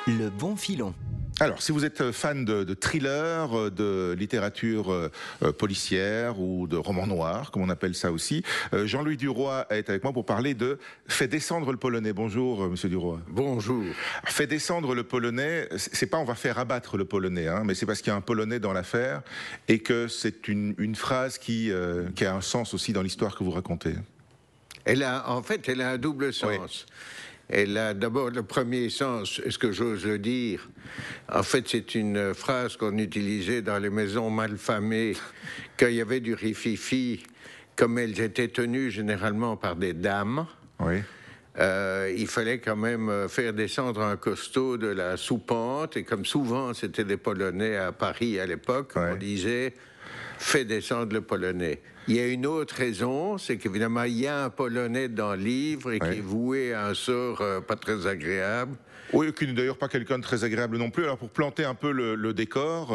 Le bon filon. Alors, si vous êtes fan de thriller, de littérature policière ou de romans noirs, comme on appelle ça aussi, Jean-Louis Duroy est avec moi pour parler de Fait descendre le Polonais. Bonjour, monsieur Duroy. Bonjour. Fait descendre le Polonais, c'est pas on va faire abattre le Polonais, hein, mais c'est parce qu'il y a un Polonais dans l'affaire et que c'est une phrase qui a un sens aussi dans l'histoire que vous racontez. Elle a un double sens. Oui. Elle a d'abord le premier sens, est-ce que j'ose le dire? En fait, c'est une phrase qu'on utilisait dans les maisons malfamées, quand il y avait du rififi, comme elles étaient tenues généralement par des dames. Oui. Il fallait quand même faire descendre un costaud de la soupente, et comme souvent c'était des Polonais à Paris à l'époque, on disait « fais descendre le Polonais ». Il y a une autre raison, c'est qu'évidemment, il y a un Polonais dans le livre et qui est voué à un sort pas très agréable. Oui, qui n'est d'ailleurs pas quelqu'un de très agréable non plus. Alors pour planter un peu le décor,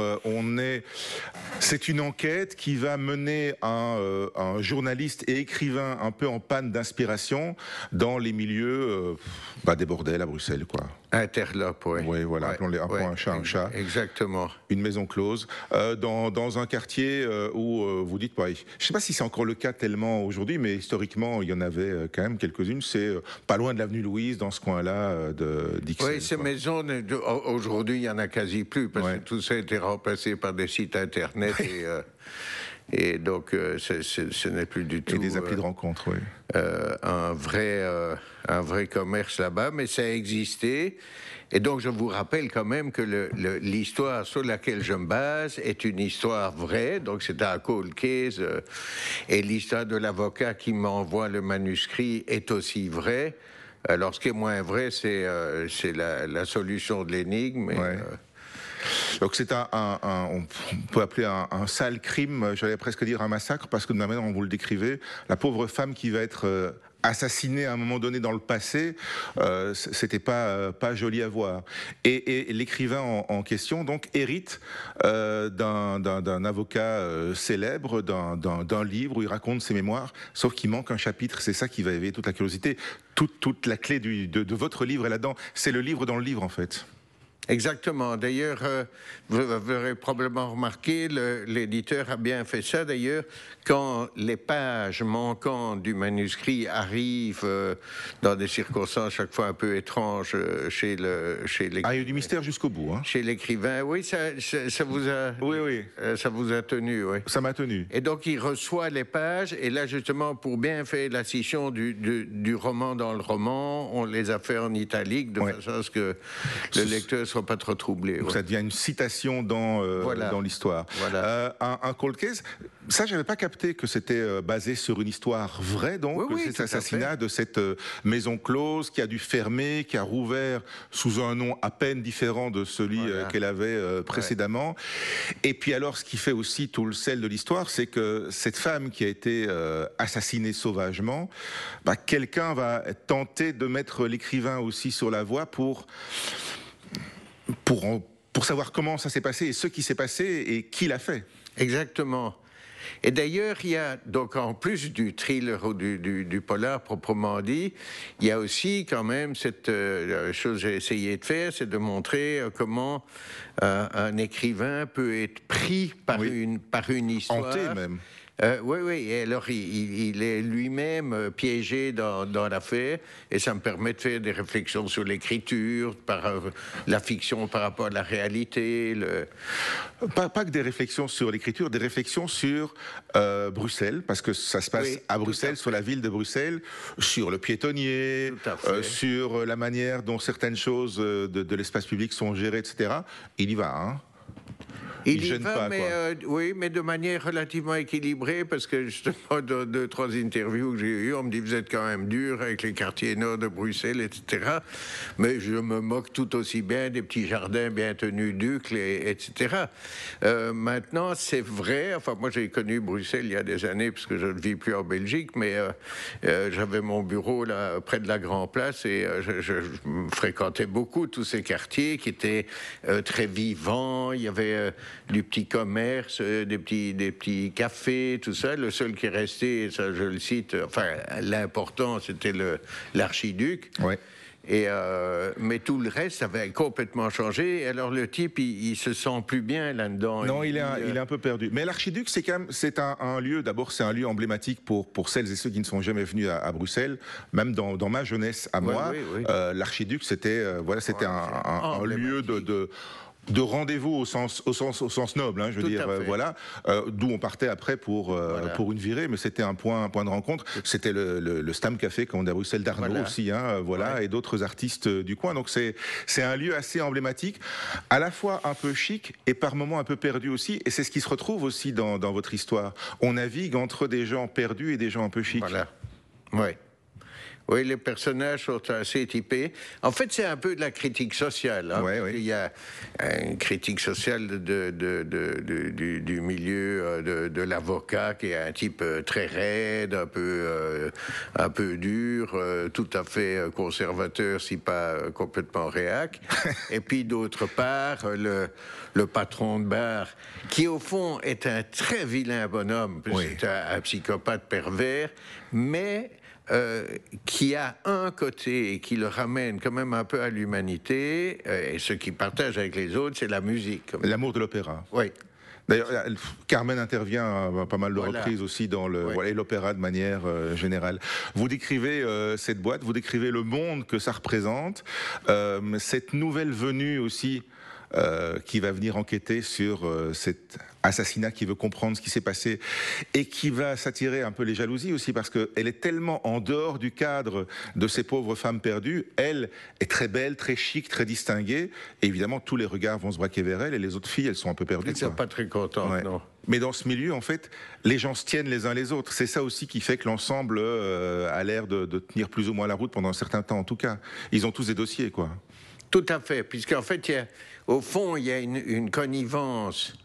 c'est une enquête qui va mener un journaliste et écrivain un peu en panne d'inspiration dans les milieux des bordels à Bruxelles, quoi. Interlope, oui. Oui, voilà, appelons-les un chat un chat. Exactement. Une maison close, dans un quartier où vous dites, je ne sais pas si c'est encore le cas tellement aujourd'hui, mais historiquement, il y en avait quand même quelques-unes. C'est pas loin de l'avenue Louise, dans ce coin-là d'Ixelles. Oui, ces maisons, aujourd'hui, il n'y en a quasi plus, parce que tout ça a été remplacé par des sites Internet et donc ce n'est plus du tout... Et des applis de rencontre, oui. Un vrai commerce là-bas, mais ça a existé. Et donc, je vous rappelle quand même que l'histoire sur laquelle je me base est une histoire vraie. Donc, c'est un cold case. Et l'histoire de l'avocat qui m'envoie le manuscrit est aussi vraie. Alors, ce qui est moins vrai, c'est la solution de l'énigme. Donc c'est on peut appeler un sale crime, j'allais presque dire un massacre, parce que de la manière dont vous le décrivez, la pauvre femme qui va être assassinée à un moment donné dans le passé, c'était pas joli à voir. Et l'écrivain en question donc hérite d'un avocat célèbre, d'un livre où il raconte ses mémoires, sauf qu'il manque un chapitre. C'est ça qui va éveiller toute la curiosité. Toute la clé de votre livre est là-dedans. C'est le livre dans le livre en fait. Exactement. D'ailleurs, vous aurez probablement remarqué, l'éditeur a bien fait ça. D'ailleurs, quand les pages manquantes du manuscrit arrivent dans des circonstances chaque fois un peu étranges chez l'écrivain. Ah, il y a eu du mystère jusqu'au bout. Hein. Chez l'écrivain, oui, ça vous a... Oui. Ça vous a tenu, oui. Ça m'a tenu. Et donc, il reçoit les pages, et là, justement, pour bien faire la scission du roman dans le roman, on les a fait en italique, de façon à ce que le lecteur soit pas trop troublé. Donc ça devient une citation dans l'histoire. Voilà. Un cold case, ça j'avais pas capté que c'était basé sur une histoire vraie, donc cet assassinat de cette maison close qui a dû fermer, qui a rouvert sous un nom à peine différent de celui qu'elle avait précédemment. Et puis alors ce qui fait aussi tout le sel de l'histoire, c'est que cette femme qui a été assassinée sauvagement, quelqu'un va tenter de mettre l'écrivain aussi sur la voie pour savoir comment ça s'est passé et ce qui s'est passé et qui l'a fait. Exactement. Et d'ailleurs, il y a, donc en plus du thriller ou du polar proprement dit, il y a aussi quand même cette chose que j'ai essayé de faire, c'est de montrer comment un écrivain peut être pris par une histoire. Hanté même. Oui. Et alors, il est lui-même piégé dans l'affaire, et ça me permet de faire des réflexions sur l'écriture, la fiction par rapport à la réalité. Pas que des réflexions sur l'écriture, des réflexions sur Bruxelles, parce que ça se passe à Bruxelles, sur la ville de Bruxelles, sur le piétonnier, sur la manière dont certaines choses de l'espace public sont gérées, etc. Il y va, hein. Il y va, mais de manière relativement équilibrée, parce que justement, dans 2-3 interviews que j'ai eues, on me dit « vous êtes quand même dur avec les quartiers nord de Bruxelles, etc. » Mais je me moque tout aussi bien des petits jardins bien tenus d'Uccle, etc. Maintenant, c'est vrai, enfin moi j'ai connu Bruxelles il y a des années, parce que je ne vis plus en Belgique, mais j'avais mon bureau là près de la Grand Place, et je fréquentais beaucoup tous ces quartiers qui étaient très vivants. Il y avait du petit commerce, des petits cafés, tout ça. Le seul qui est resté, ça je le cite, enfin l'important c'était l'archiduc. Ouais. Mais tout le reste avait complètement changé. Alors le type, il se sent plus bien là-dedans. Non, il est un peu perdu. Mais l'Archiduc, c'est un lieu. D'abord, c'est un lieu emblématique pour celles et ceux qui ne sont jamais venus à Bruxelles. Même dans ma jeunesse, à moi, l'Archiduc, c'était un lieu de rendez-vous au sens noble, hein, je veux dire, voilà, d'où on partait après pour une virée, mais c'était un point de rencontre. C'était le Stam Café, comme on dit à Bruxelles, d'Arnaud aussi, hein, et d'autres artistes du coin. Donc c'est un lieu assez emblématique, à la fois un peu chic et par moments un peu perdu aussi, et c'est ce qui se retrouve aussi dans votre histoire. On navigue entre des gens perdus et des gens un peu chics. Voilà, ouais. Oui, les personnages sont assez typés. En fait, c'est un peu de la critique sociale. Hein. Il y a une critique sociale du milieu de l'avocat, qui est un type très raide, un peu dur, tout à fait conservateur, si pas complètement réac. Et puis, d'autre part, le patron de bar, qui au fond est un très vilain bonhomme, c'est un psychopathe pervers, mais qui a un côté et qui le ramène quand même un peu à l'humanité, et ce qu'il partage avec les autres, c'est la musique. L'amour de l'opéra. Oui. D'ailleurs, Carmen intervient à pas mal de reprises aussi dans l'opéra de manière générale. Vous décrivez cette boîte, vous décrivez le monde que ça représente, cette nouvelle venue aussi qui va venir enquêter sur cet assassinat, qui veut comprendre ce qui s'est passé et qui va s'attirer un peu les jalousies aussi, parce qu'elle est tellement en dehors du cadre de ces pauvres femmes perdues. Elle est très belle, très chic, très distinguée, et évidemment tous les regards vont se braquer vers elle, et les autres filles, elles sont un peu perdues. Elles ne sont pas très contentes, non. Mais dans ce milieu, en fait, les gens se tiennent les uns les autres. C'est ça aussi qui fait que l'ensemble a l'air de tenir plus ou moins la route pendant un certain temps, en tout cas. Ils ont tous des dossiers, quoi. Tout à fait, puisqu'en fait, au fond, il y a une connivence,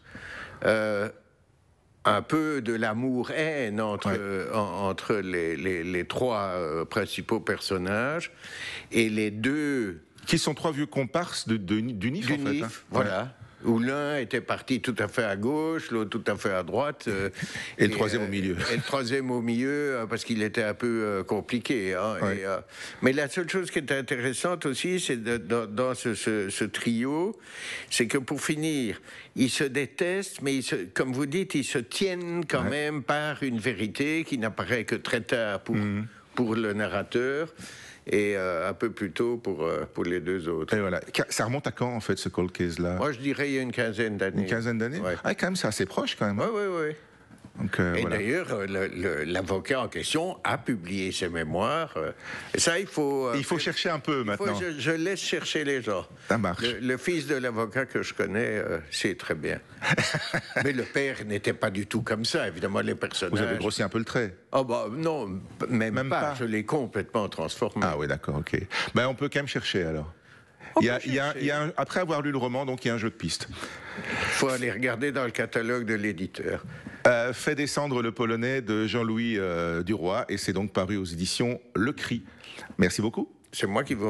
un peu de l'amour-haine entre les trois principaux personnages, et les deux... Qui sont trois vieux comparses du NIF, en fait. Voilà. Où l'un était parti tout à fait à gauche, l'autre tout à fait à droite. Et le troisième au milieu. Et le troisième au milieu, parce qu'il était un peu compliqué. Hein, mais la seule chose qui est intéressante aussi, c'est dans ce trio, c'est que pour finir, ils se détestent, mais comme vous dites, ils se tiennent quand même par une vérité qui n'apparaît que très tard pour le narrateur. Et un peu plus tôt pour les deux autres. Et voilà. Ça remonte à quand, en fait, ce cold case-là? Moi, je dirais il y a une quinzaine d'années. Une quinzaine d'années? Ah, quand même, c'est assez proche, quand même. Oui. Donc, et d'ailleurs, l'avocat en question a publié ses mémoires. Ça, il faut chercher un peu maintenant. Je laisse chercher les gens. Ça marche. Le fils de l'avocat que je connais sait très bien. Mais le père n'était pas du tout comme ça, évidemment, les personnages. Vous avez grossi un peu le trait? Oh bah non, même pas. Je l'ai complètement transformé. Ah oui, d'accord, ok. Ben, on peut quand même chercher alors. Après avoir lu le roman, donc il y a un jeu de pistes. Il faut aller regarder dans le catalogue de l'éditeur. Fait descendre le polonais de Jean-Louis Duroy, et c'est donc paru aux éditions Le Cri. Merci beaucoup. C'est moi qui vous